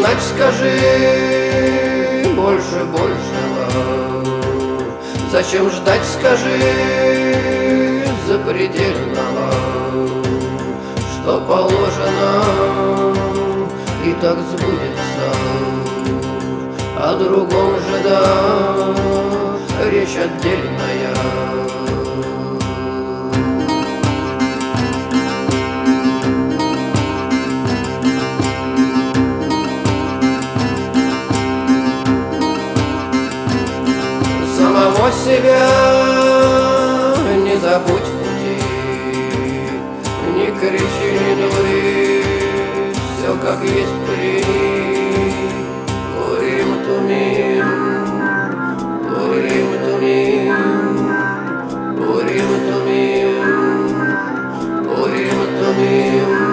знать, скажи больше большего? Зачем ждать, скажи, запредельного? Что положено, и так сбудется. О другом же, да, речь отдельная. Самого себя не забудь в пути, не кричи, не дури, все как есть прими. Урим тумим, урим тумим, урим тумим, урим тумим.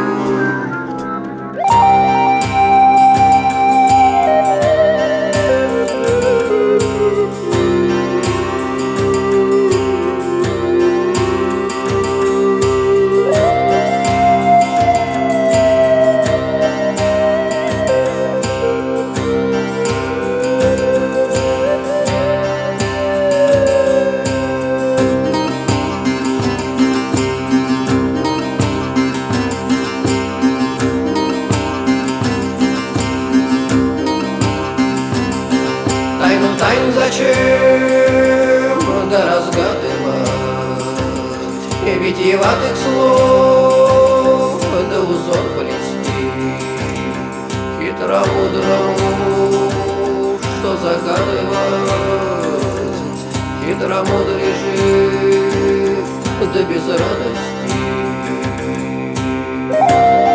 Тайн зачем, да разгадывать, и витиеватых слов, да узор плести, хитромудрому, что загадывать, хитромудрый жив, да без радости.